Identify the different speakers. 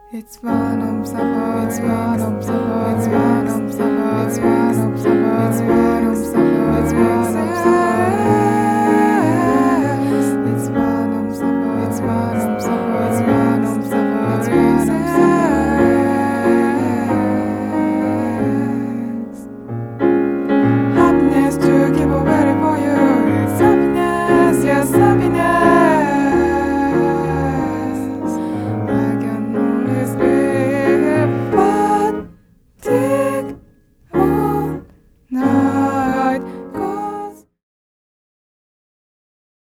Speaker 1: It's one of Summer, it's one of Summer, it's one of Summer, it's one of Summer, it's one of Summer, it's one of Summer.